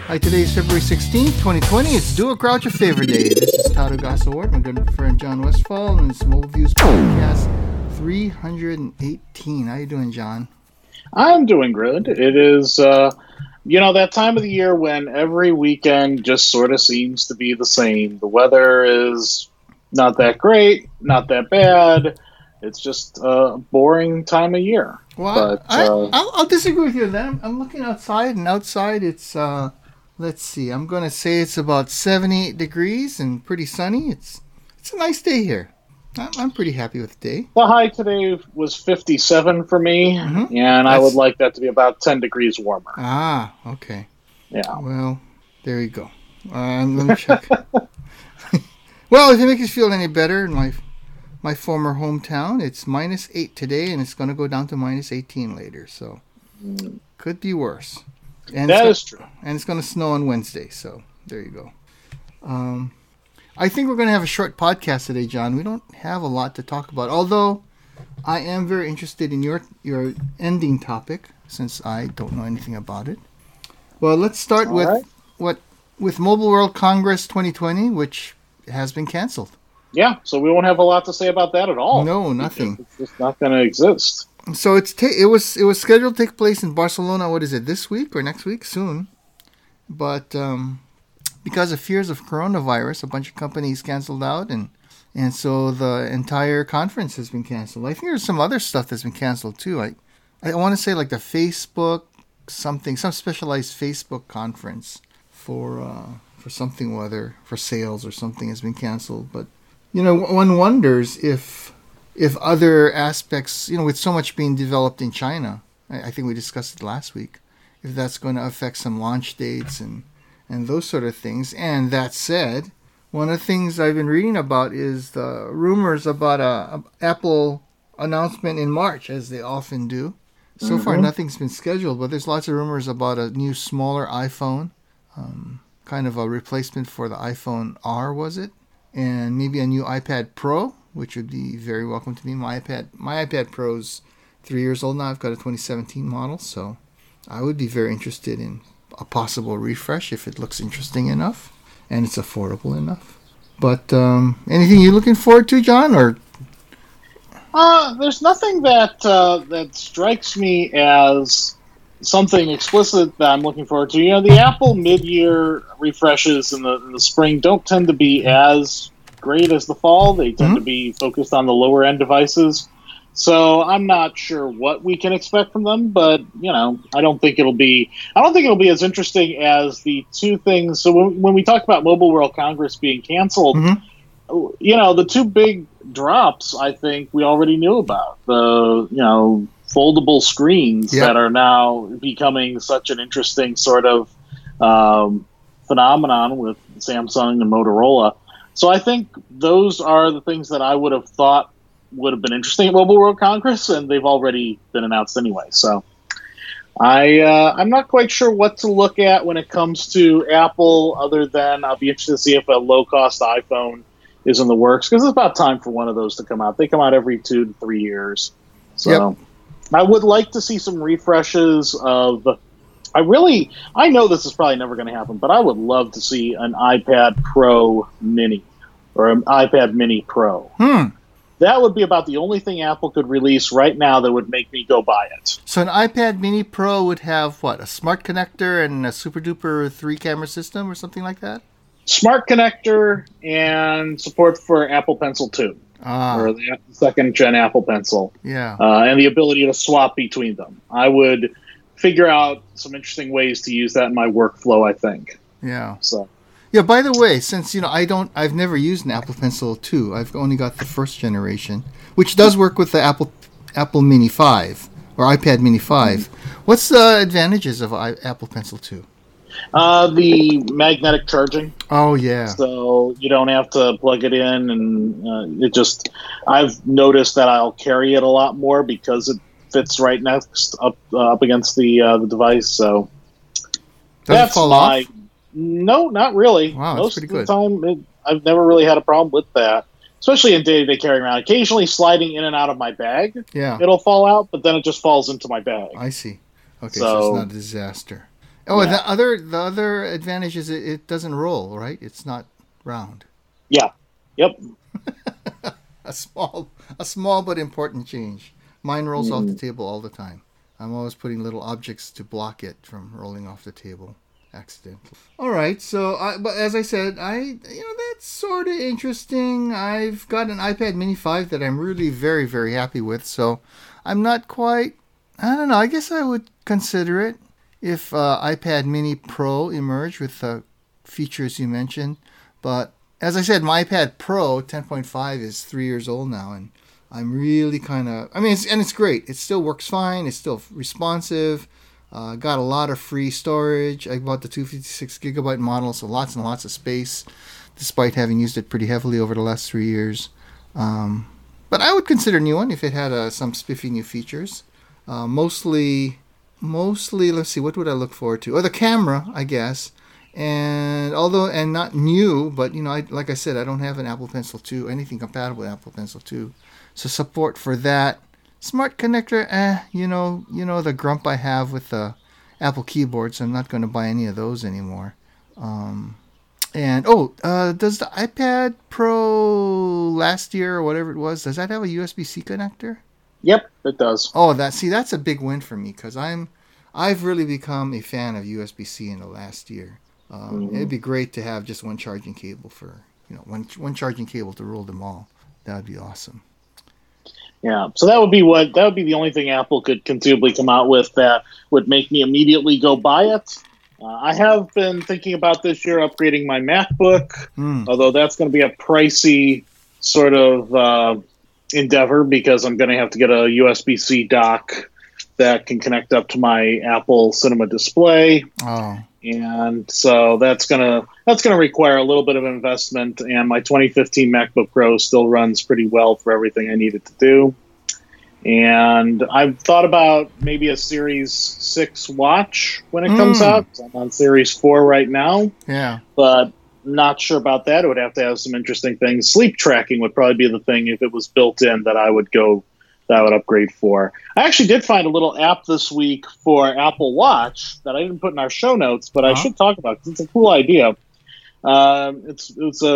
Hi, today is February 16th, 2020. It's Do a Crouch a Favor Day. This is Todd Ogasaward, my good friend John Westfall, and it's Mobile Views Podcast 318. How you doing, John? I'm doing good. It is, that time of the year when every weekend just sort of seems to be the same. The weather is not that great, not that bad. It's just a boring time of year. Well, I'll disagree with you on that. I'm looking outside, and outside it's, let's see, I'm going to say it's about 78 degrees and pretty sunny. It's a nice day here. I'm pretty happy with the day. The high today was 57 for me, and I would like that to be about 10 degrees warmer. Ah, okay. Yeah. Well, there you go. Let me check. Well, if it makes you feel any better, in my former hometown, it's -8 today, and it's going to go down to -18 later. So, could be worse. And that is true. And it's going to snow on Wednesday. So, there you go. I think we're going to have a short podcast today, John. We don't have a lot to talk about, although I am very interested in your ending topic, since I don't know anything about it. Well, let's start with Mobile World Congress 2020, which has been canceled. Yeah, so we won't have a lot to say about that at all. No, nothing. It's just not going to exist. So it was scheduled to take place in Barcelona. What is it? This week or next week? Soon. But because of fears of coronavirus, a bunch of companies canceled out, and so the entire conference has been canceled. I think there's some other stuff that's been canceled too. I want to say like the Facebook some specialized Facebook conference for something, whether for sales or something, has been canceled. But one wonders if other aspects, with so much being developed in China, I think we discussed it last week, if that's going to affect some launch dates and those sort of things. And that said, one of the things I've been reading about is the rumors about a Apple announcement in March, as they often do. So far, nothing's been scheduled, but there's lots of rumors about a new, smaller iPhone, kind of a replacement for the iPhone R, was it? And maybe a new iPad Pro, which would be very welcome to me. My iPad Pro's 3 years old now. I've got a 2017 model, so I would be very interested in a possible refresh if it looks interesting enough and it's affordable enough. But anything you're looking forward to, John? Or there's nothing that strikes me as something explicit that I'm looking forward to. The Apple mid-year refreshes in the spring don't tend to be as great as the fall. They tend to be focused on the lower end devices. So I'm not sure what we can expect from them, but I don't think it'll be as interesting as the two things. So when we talk about Mobile World Congress being canceled, the two big drops I think we already knew about. The foldable screens that are now becoming such an interesting sort of phenomenon with Samsung and Motorola. So I think those are the things that I would have thought would have been interesting at Mobile World Congress, and they've already been announced anyway. So I'm not quite sure what to look at when it comes to Apple, other than I'll be interested to see if a low-cost iPhone is in the works, because it's about time for one of those to come out. They come out every 2 to 3 years. So I would like to see some refreshes of... I know this is probably never going to happen, but I would love to see an iPad Pro Mini or an iPad Mini Pro. That would be about the only thing Apple could release right now that would make me go buy it. So an iPad Mini Pro would have what? A smart connector and a super duper 3-camera system or something like that? Smart connector and support for Apple Pencil 2. Or the second gen Apple Pencil. Yeah. And the ability to swap between them. I would figure out some interesting ways to use that in my workflow, I think. Yeah. So. Yeah, by the way, since I've never used an Apple Pencil 2. I've only got the first generation, which does work with the Apple Mini 5 or iPad Mini 5. What's the advantages of Apple Pencil 2? The magnetic charging. Oh, yeah. So you don't have to plug it in, and I've noticed that I'll carry it a lot more because it fits right next up against the device. So does it fall off? No, not really. Wow, that's Most pretty of good. the time, I've never really had a problem with that. Especially in day-to-day carrying around. Occasionally sliding in and out of my bag, it'll fall out, but then it just falls into my bag. I see. Okay, so it's not a disaster. Oh, the other advantage is it doesn't roll, right? It's not round. Yeah. Yep. A small but important change. Mine rolls off the table all the time. I'm always putting little objects to block it from rolling off the table accidentally. All right, so but as I said, that's sort of interesting. I've got an iPad Mini 5 that I'm really very, very happy with. So I'm not quite. I don't know. I guess I would consider it if iPad Mini Pro emerged with the features you mentioned. But as I said, my iPad Pro 10.5 is 3 years old now, and I'm really kind of. I mean, it's great. It still works fine. It's still responsive. Got a lot of free storage. I bought the 256 gigabyte model, so lots and lots of space, despite having used it pretty heavily over the last 3 years. But I would consider a new one if it had some spiffy new features. Mostly, let's see, what would I look forward to? Oh, the camera, I guess. And not new, but like I said, I don't have an Apple Pencil 2, anything compatible with Apple Pencil 2. So support for that. Smart connector, the grump I have with the Apple keyboard, so I'm not going to buy any of those anymore. Does the iPad Pro last year or whatever it was, does that have a USB-C connector? Yep, it does. Oh, that's a big win for me because I've really become a fan of USB-C in the last year. It'd be great to have just one charging cable for one charging cable to rule them all. That would be awesome. Yeah, so that would be the only thing Apple could conceivably come out with that would make me immediately go buy it. I have been thinking about this year upgrading my MacBook, although that's going to be a pricey sort of endeavor because I'm going to have to get a USB-C dock that can connect up to my Apple Cinema display. Oh. And so that's gonna require a little bit of investment, and my 2015 MacBook Pro still runs pretty well for everything I need it to do. And I've thought about maybe a Series 6 watch when it comes out. I'm on Series 4 right now. Yeah. But not sure about that. It would have to have some interesting things. Sleep tracking would probably be the thing if it was built in that I would upgrade for. I actually did find a little app this week for Apple Watch that I didn't put in our show notes, but I should talk about because it's a cool idea. It's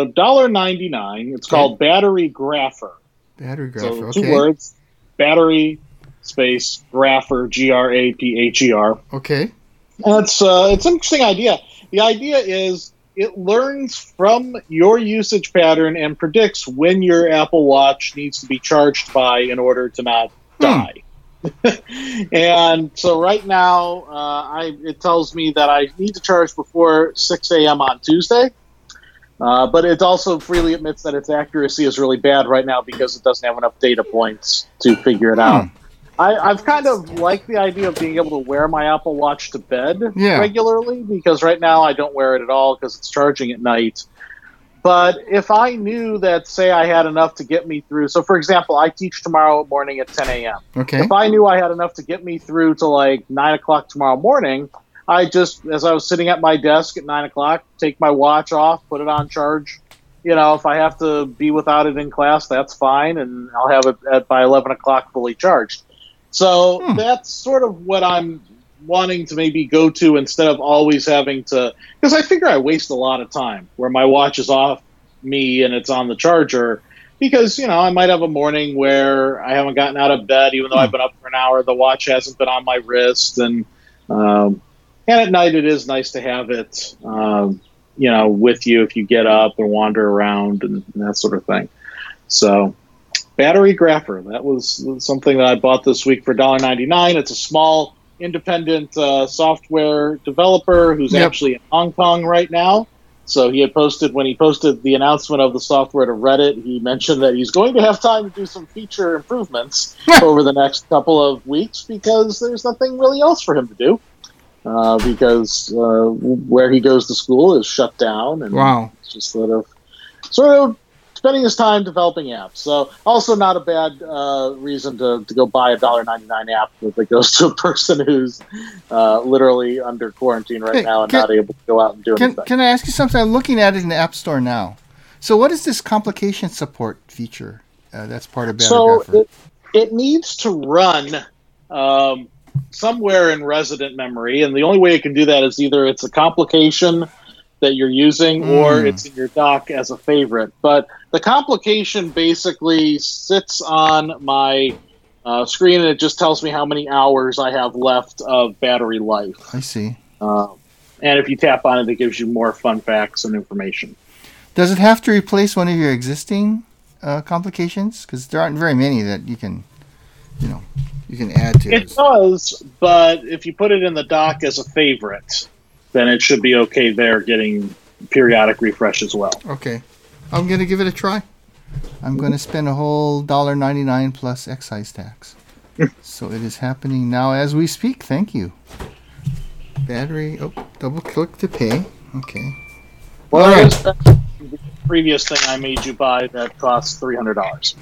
$1.99. It's called Battery Grapher. Battery Grapher, so okay. 2 words, battery space grapher, Grapher. Okay. And it's an interesting idea. The idea is it learns from your usage pattern and predicts when your Apple Watch needs to be charged by in order to not die. And so right now, it tells me that I need to charge before 6 a.m. on Tuesday. But it also freely admits that its accuracy is really bad right now because it doesn't have enough data points to figure it out. I've kind of liked the idea of being able to wear my Apple Watch to bed regularly because right now I don't wear it at all because it's charging at night. But if I knew that, say, I had enough to get me through... So, for example, I teach tomorrow morning at 10 a.m. Okay. If I knew I had enough to get me through to, 9 o'clock tomorrow morning, I just, as I was sitting at my desk at 9 o'clock, take my watch off, put it on charge. If I have to be without it in class, that's fine, and I'll have it by 11 o'clock fully charged. So that's sort of what I'm wanting to maybe go to instead of always having to, because I figure I waste a lot of time where my watch is off me and it's on the charger because, I might have a morning where I haven't gotten out of bed, even though I've been up for an hour, the watch hasn't been on my wrist. And at night it is nice to have it, with you if you get up and wander around and that sort of thing. So Battery Grapher, that was something that I bought this week for $1.99. It's a small independent software developer who's actually in Hong Kong right now. So when he posted the announcement of the software to Reddit, he mentioned that he's going to have time to do some feature improvements over the next couple of weeks because there's nothing really else for him to do. Because where he goes to school is shut down, and it's just sort of spending his time developing apps. So also not a bad reason to go buy a $1.99 app that goes to a person who's literally under quarantine now and not able to go out and do anything. Can I ask you something? I'm looking at it in the App Store now. So what is this complication support feature that's part of Battery Grapher? So it needs to run somewhere in resident memory, and the only way it can do that is either it's a complication that you're using or it's in your dock as a favorite. But the complication basically sits on my screen, and it just tells me how many hours I have left of battery life. I see. And if you tap on it, it gives you more fun facts and information. Does it have to replace one of your existing complications? Because there aren't very many that you can add to. It does, but if you put it in the dock as a favorite, then it should be okay there getting periodic refresh as well. Okay. I'm going to give it a try. I'm going to spend a whole $1.99 plus excise tax. So it is happening now as we speak. Thank you. Battery. Oh, double click to pay. Okay. Well, all right. The previous thing I made you buy that cost $300.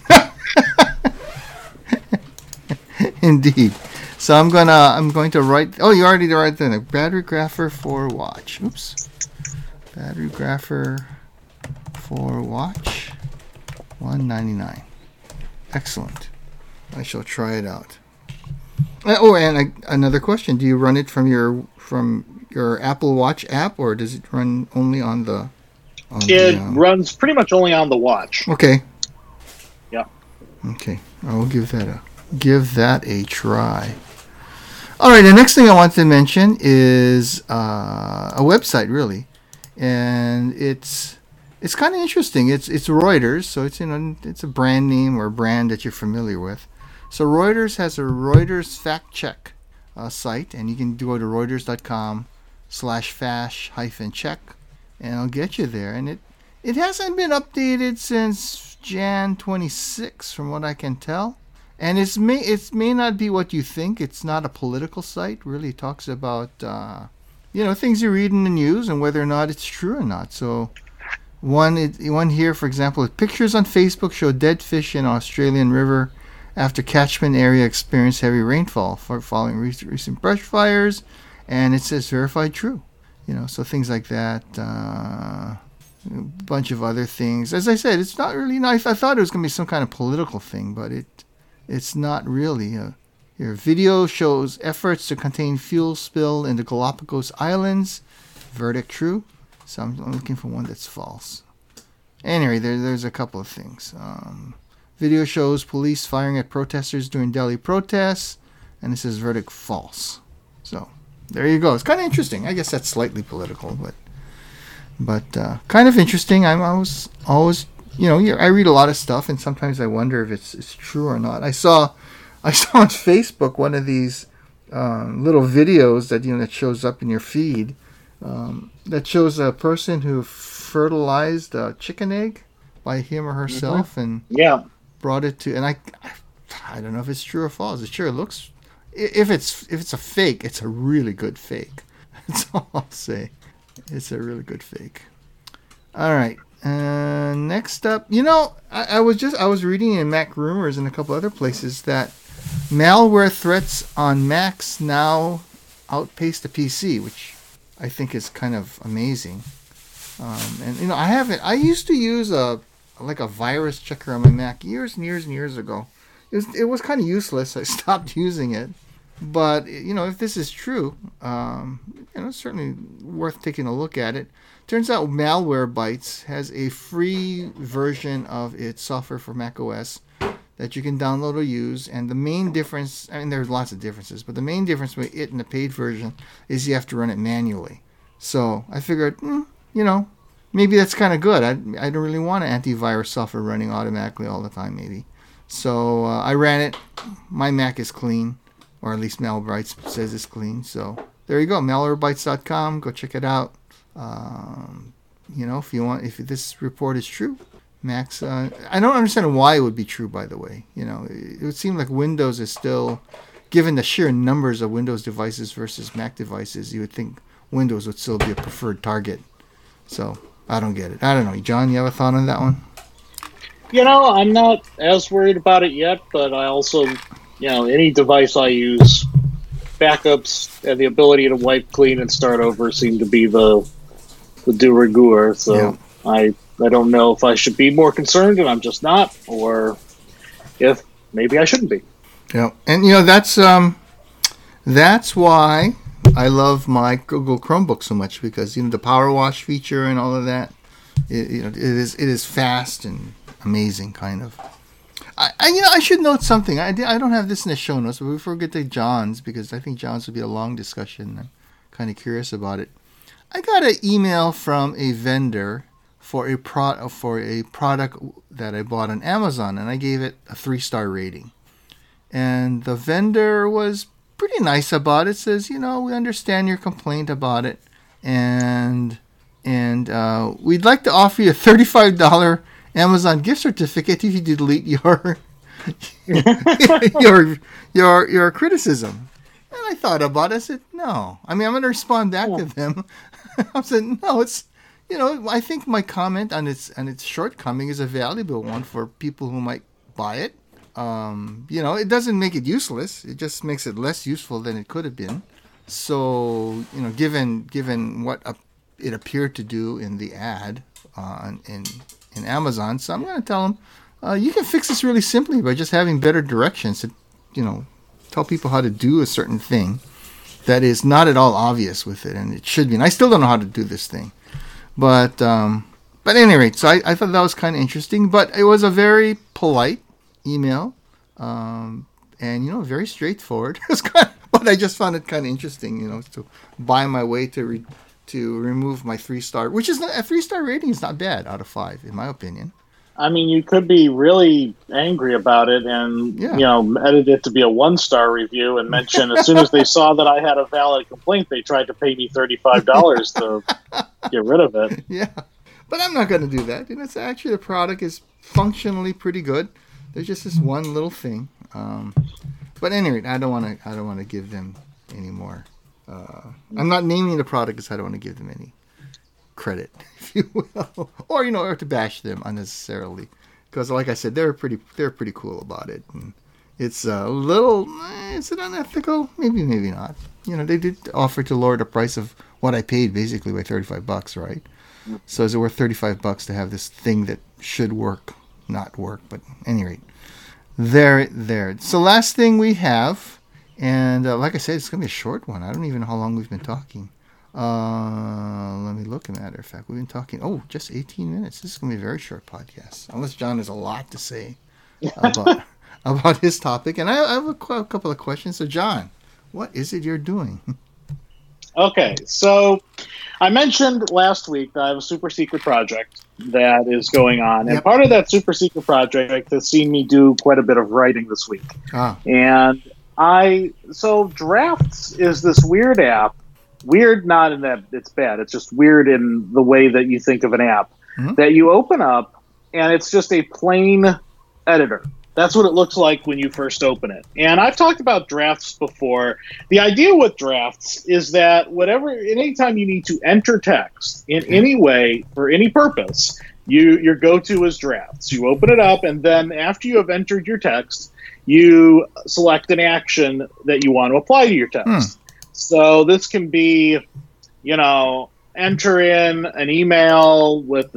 Indeed. So I'm going to write. Oh, you already write there. Battery grapher for watch. Oops. Battery grapher for watch. $1.99. Excellent. I shall try it out. Oh, and another question: do you run it from your Apple Watch app, or does it run only on the? It runs pretty much only on the watch. Okay. Yeah. Okay. I will give that a try. All right. The next thing I want to mention is a website, really, and it's kind of interesting. It's Reuters, so it's a brand name or a brand that you're familiar with. So Reuters has a Reuters fact check site, and you can go to reuters.com/fash-check, and it'll get you there. And it hasn't been updated since Jan 26, from what I can tell. And it may not be what you think. It's not a political site. Really, it talks about things you read in the news and whether or not it's true or not. So one here, for example, pictures on Facebook show dead fish in Australian river after catchment area experienced heavy rainfall following recent brush fires, and it says verified true. So things like that. A bunch of other things. As I said, it's not really nice. I thought it was going to be some kind of political thing, but it's not really. Here, video shows efforts to contain fuel spill in the Galapagos Islands. Verdict true. So I'm looking for one that's false. Anyway, there's a couple of things. Video shows police firing at protesters during Delhi protests, and it says verdict false. So there you go. It's kind of interesting. I guess that's slightly political, but kind of interesting. I was always, I read a lot of stuff, and sometimes I wonder if it's true or not. I saw on Facebook one of these little videos that shows up in your feed that shows a person who fertilized a chicken egg by him or herself, and brought it to. And I don't know if it's true or false. It sure looks. If it's a fake, it's a really good fake. That's all I'll say. It's a really good fake. All right. Next up, I was reading in Mac Rumors and a couple other places that malware threats on Macs now outpace the PC, which I think is kind of amazing. And I used to use a virus checker on my Mac years and years and years ago. It was kind of useless. I stopped using it. But if this is true, it's certainly worth taking a look at it. Turns out Malwarebytes has a free version of its software for macOS that you can download or use. And the main difference, there's lots of differences, but the main difference between it and the paid version is you have to run it manually. So I figured, maybe that's kind of good. I don't really want an antivirus software running automatically all the time, maybe. So I ran it. My Mac is clean, or at least Malwarebytes says it's clean. So there you go, malwarebytes.com. Go check it out. If this report is true, Macs. I don't understand why it would be true, by the way. It would seem like Windows is still, given the sheer numbers of Windows devices versus Mac devices, you would think Windows would still be a preferred target. So I don't get it. I don't know. John, you have a thought on that one? I'm not as worried about it yet, but I also, any device I use, backups and the ability to wipe clean and start over seem to be the de rigueur. So yeah. I don't know if I should be more concerned, and I'm just not, or if maybe I shouldn't be. Yeah, and that's That's why I love my Google Chromebook so much, because the power wash feature and all of that. It is fast and amazing, kind of. I should note something. I don't have this in the show notes, but before we get to John's, because I think John's would be a long discussion. I'm kind of curious about it. I got an email from a vendor for a product that I bought on Amazon, and I gave it a 3-star rating. And the vendor was pretty nice about it. Says, we understand your complaint about it, and we'd like to offer you a $35 Amazon gift certificate if you delete your your criticism. And I thought about it. I said, no. I mean, I'm going to respond back to them. I said, no, it's, I think my comment on its shortcoming is a valuable one for people who might buy it. It doesn't make it useless. It just makes it less useful than it could have been. So, given what it appeared to do in the ad in Amazon, so I'm going to tell them, you can fix this really simply by just having better directions to, tell people how to do a certain thing that is not at all obvious with it, and it should be. And I still don't know how to do this thing, but at any rate, so I thought that was kind of interesting. But it was a very polite email, and very straightforward. But I just found it kind of interesting, to buy my way to remove my 3-star, which is a 3-star rating is not bad out of 5 in my opinion. I mean, you could be really angry about it and edit it to be a 1-star review and mention as soon as they saw that I had a valid complaint, they tried to pay me $35 to get rid of it. Yeah, but I'm not going to do that. It's actually, the product is functionally pretty good. There's just this one little thing. But anyway, I don't want to give them any more. I'm not naming the product because I don't want to give them any credit, if you will, or to bash them unnecessarily. Because, like I said, they're pretty cool about it. And it's a little, is it unethical? Maybe not. They did offer to lower the price of what I paid, basically by $35, right? So is it worth $35 to have this thing that should not work? But at any rate, there. So last thing we have, and like I said, it's going to be a short one. I don't even know how long we've been talking. Let me look. As a matter of fact, we've been talking, just 18 minutes. This is going to be a very short podcast, unless John has a lot to say about his topic. And I have a couple of questions. So, John, what is it you're doing? Okay, so I mentioned last week that I have a super secret project that is going on. And part of that super secret project has seen me do quite a bit of writing this week. And so Drafts is this weird app. Weird not in that it's bad. It's just weird in the way that you think of an app that you open up, and it's just a plain editor. That's what it looks like when you first open it. And I've talked about Drafts before. The idea with Drafts is that anytime you need to enter text in any way for any purpose, your go-to is Drafts. You open it up, and then after you have entered your text, you select an action that you want to apply to your text. So this can be, enter in an email with the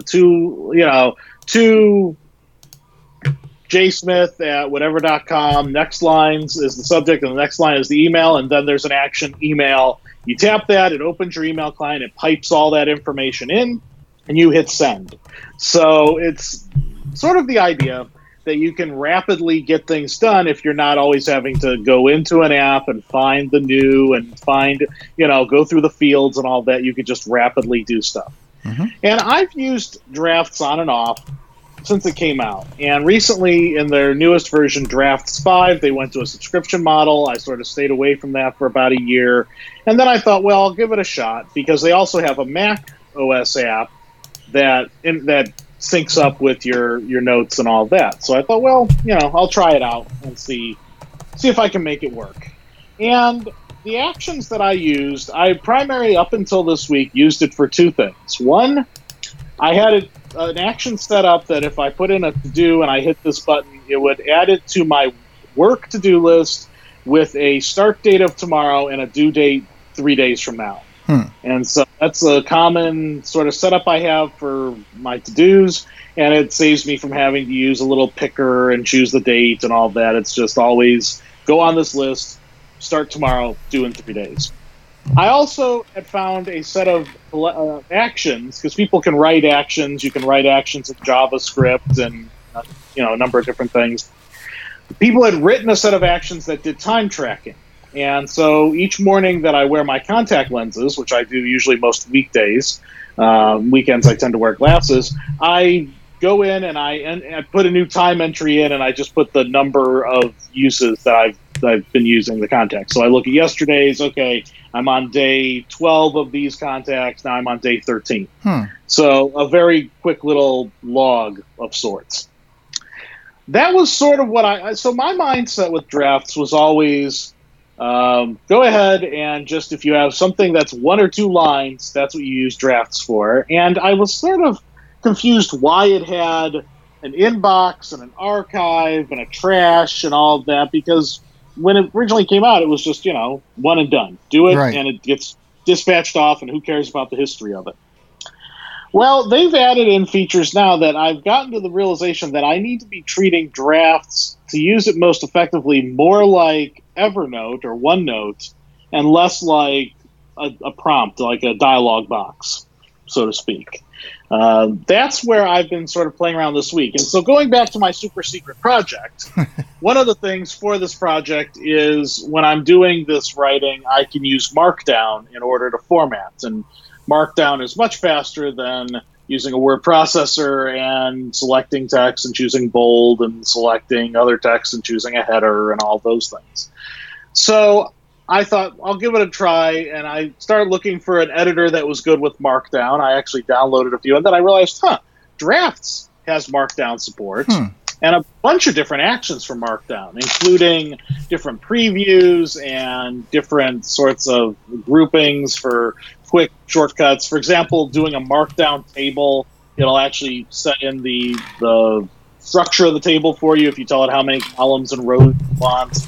two jsmith at whatever.com. Next lines is the subject, and the next line is the email, and then there's an action email. You tap that, it opens your email client, it pipes all that information in, and you hit send. So it's sort of the idea that you can rapidly get things done if you're not always having to go into an app and find the new and go through the fields and all that. You could just rapidly do stuff. And I've used Drafts on and off since it came out. And recently, in their newest version, Drafts 5, they went to a subscription model. I sort of stayed away from that for about a year. And then I thought, well, I'll give it a shot, because they also have a Mac OS app that syncs up with your notes and all that. So I thought, well, I'll try it out and see if I can make it work. And the actions that I used, I primarily, up until this week, used it for two things. One, I had an action set up that if I put in a to-do and I hit this button, it would add it to my work to-do list with a start date of tomorrow and a due date 3 days from now. And so that's a common sort of setup I have for my to-dos, and it saves me from having to use a little picker and choose the date and all that. It's just always go on this list, start tomorrow, do in 3 days. I also had found a set of actions, because people can write actions. You can write actions in JavaScript and a number of different things. People had written a set of actions that did time tracking. And so each morning that I wear my contact lenses, which I do usually most weekdays, weekends I tend to wear glasses, I go in and I put a new time entry in, and I just put the number of uses that I've been using the contacts. So I look at yesterday's. Okay, I'm on day 12 of these contacts. Now I'm on day 13. So a very quick little log of sorts. That was sort of what so my mindset with drafts was always, go ahead and just, if you have something that's 1 or 2 lines, that's what you use drafts for. And I was sort of confused why it had an inbox and an archive and a trash and all of that, because when it originally came out, it was just, one and done. Do it, right, and it gets dispatched off, and who cares about the history of it? Well, they've added in features now that I've gotten to the realization that I need to be treating drafts, to use it most effectively, more like Evernote or OneNote, and less like a prompt, like a dialog box, so to speak. That's where I've been sort of playing around this week. And so going back to my super secret project, one of the things for this project is when I'm doing this writing, I can use Markdown in order to format. And Markdown is much faster than using a word processor and selecting text and choosing bold and selecting other text and choosing a header and all those things. So I thought, I'll give it a try, and I started looking for an editor that was good with Markdown. I actually downloaded a few, and then I realized, Drafts has Markdown support, and a bunch of different actions for Markdown, including different previews and different sorts of groupings for quick shortcuts. For example, doing a Markdown table, it'll actually set in the structure of the table for you if you tell it how many columns and rows you want.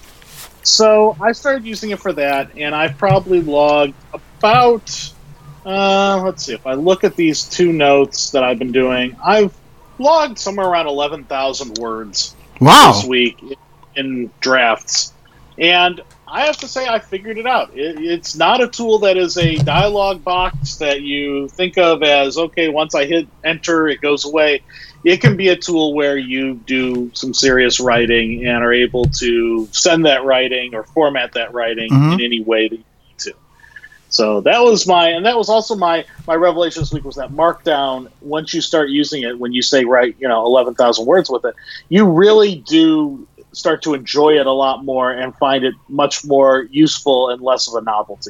So I started using it for that, and I've probably logged about, let's see, if I look at these 2 notes that I've been doing, I've logged somewhere around 11,000 words this week in drafts. And I have to say, I figured it out. It's not a tool that is a dialog box that you think of as, okay, once I hit enter, it goes away. It can be a tool where you do some serious writing and are able to send that writing or format that writing in any way that you need to. So that was also my revelation this week, was that Markdown, once you start using it, when you say write 11,000 words with it, you really do start to enjoy it a lot more and find it much more useful and less of a novelty.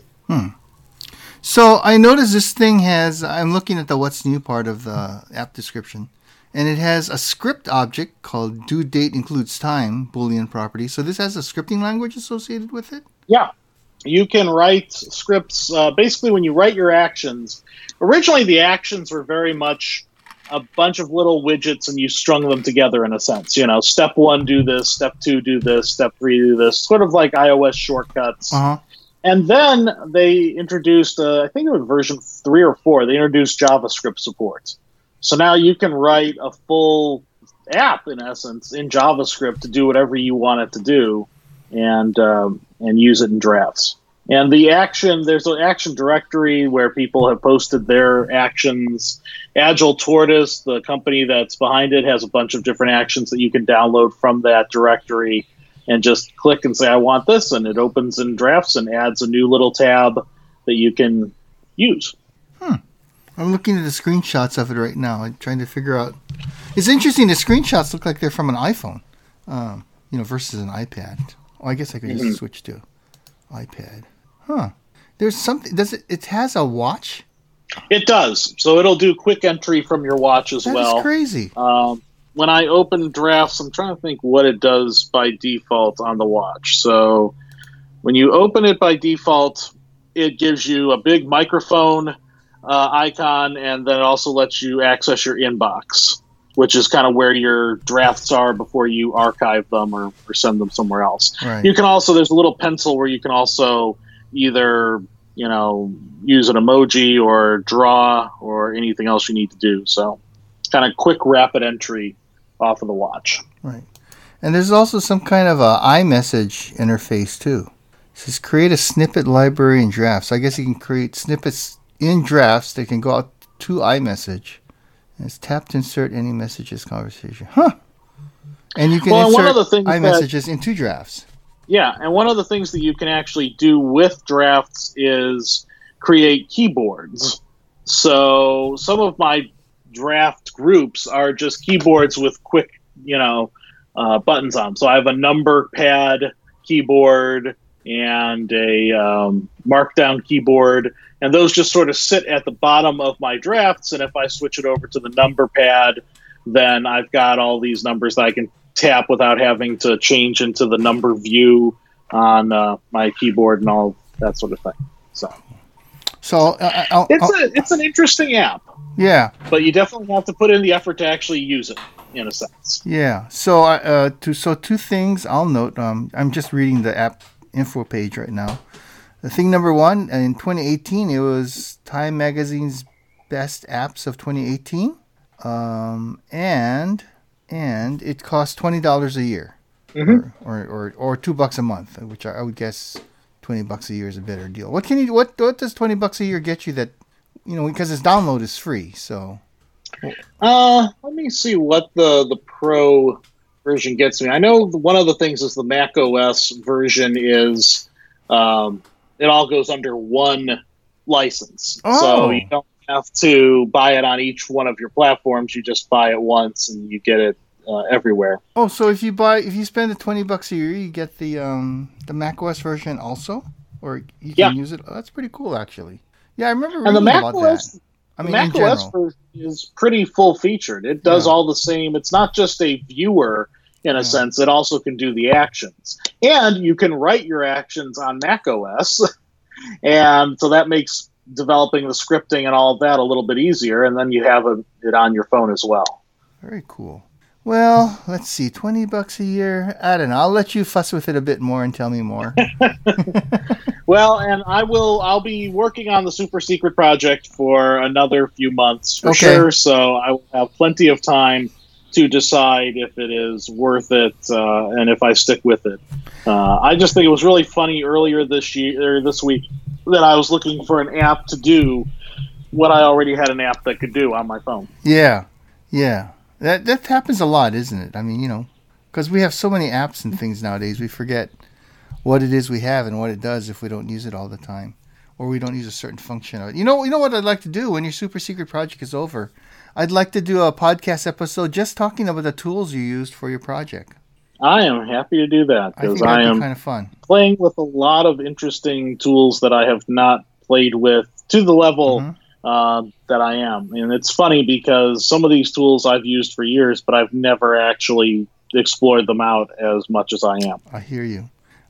So I noticed this thing I'm looking at the what's new part of the app description, and it has a script object called due date includes time, Boolean property. So this has a scripting language associated with it? Yeah. You can write scripts. Basically, when you write your actions, originally the actions were very much a bunch of little widgets, and you strung them together in a sense. Step 1, do this. Step 2, do this. Step 3, do this. Sort of like iOS shortcuts. And then they introduced, I think it was version 3 or 4, they introduced JavaScript support. So now you can write a full app, in essence, in JavaScript to do whatever you want it to do, and use it in drafts. And there's an action directory where people have posted their actions. Agile Tortoise, the company that's behind it, has a bunch of different actions that you can download from that directory and just click and say, I want this, and it opens in drafts and adds a new little tab that you can use. I'm looking at the screenshots of it right now. I'm trying to figure out. It's interesting. The screenshots look like they're from an iPhone, versus an iPad. Oh, I guess I could just switch to iPad. There's something. It has a watch? It does. So it'll do quick entry from your watch as well. That's crazy. When I open drafts, I'm trying to think what it does by default on the watch. So when you open it by default, it gives you a big microphone icon, and then it also lets you access your inbox, which is kind of where your drafts are before you archive them or send them somewhere else. Right. You can also, there's a little pencil where you can also either, use an emoji or draw or anything else you need to do. So kind of quick, rapid entry off of the watch. Right. And there's also some kind of a iMessage interface too. says create a snippet library in drafts. I guess you can create snippets in drafts that can go out to iMessage. And it's tap to insert any messages conversation. Huh. And you can insert iMessages into drafts. Yeah, and one of the things that you can actually do with drafts is create keyboards. So some of my draft groups are just keyboards with quick, buttons on them. So I have a number pad keyboard and a markdown keyboard, and those just sort of sit at the bottom of my drafts. And if I switch it over to the number pad, then I've got all these numbers that I can tap without having to change into the number view on my keyboard and all that sort of thing. So it's an interesting app. Yeah, but you definitely have to put in the effort to actually use it, in a sense. Yeah. So two things I'll note. I'm just reading the app info page right now. The thing number one, in 2018, it was Time Magazine's best apps of 2018, and it costs $20 a year, or $2 a month, which I would guess $20 a year is a better deal. What does $20 a year get you that, because its download is free? So, let me see what the pro version gets me. I know one of the things is the Mac OS version is it all goes under one license, so you don't have to buy it on each one of your platforms. You just buy it once and you get it everywhere. Oh, so if you spend the $20 a year, you get the macOS version also, or you can use it. Oh, that's pretty cool, actually. Yeah, I remember reading about that. The macOS version is pretty full featured. It does all the same. It's not just a viewer in a sense. It also can do the actions, and you can write your actions on macOS, and so that makes developing the scripting and all of that a little bit easier. And then you have it on your phone as well. Very cool. Well, let's see, $20 a year. I don't know. I'll let you fuss with it a bit more and tell me more. Well, and I'll be working on the super secret project for another few months for sure. So I will have plenty of time to decide if it is worth it and if I stick with it. I just think it was really funny earlier this week that I was looking for an app to do what I already had an app that could do on my phone. Yeah. That happens a lot, isn't it? I mean, because we have so many apps and things nowadays, we forget what it is we have and what it does if we don't use it all the time, or we don't use a certain function of it. You know what I'd like to do when your super secret project is over? I'd like to do a podcast episode just talking about the tools you used for your project. I am happy to do that because I am kind of fun playing with a lot of interesting tools that I have not played with to the level that I am. And it's funny because some of these tools I've used for years, but I've never actually explored them out as much as I am. I hear you.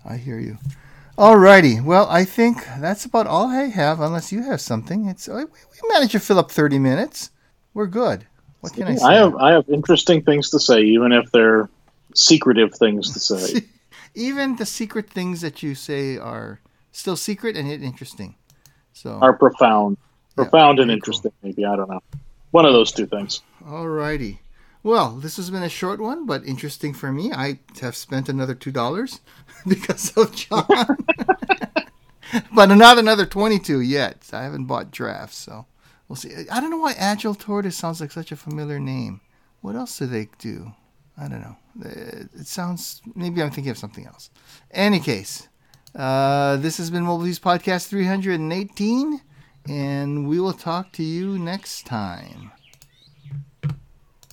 Alrighty. Well, I think that's about all I have, unless you have something. We managed to fill up 30 minutes. We're good. What can I say? I have interesting things to say, even if they're secretive things to say. Even the secret things that you say are still secret and yet interesting. So are profound. Profound and interesting, maybe. I don't know. One of those two things. Alrighty. Well, this has been a short one, but interesting for me. I have spent another $2 because of John. But not another 22 yet. I haven't bought drafts, so we'll see. I don't know why Agile Tortoise sounds like such a familiar name. What else do they do? I don't know. It sounds... Maybe I'm thinking of something else. Any case, this has been Mobile's Podcast 318, and we will talk to you next time.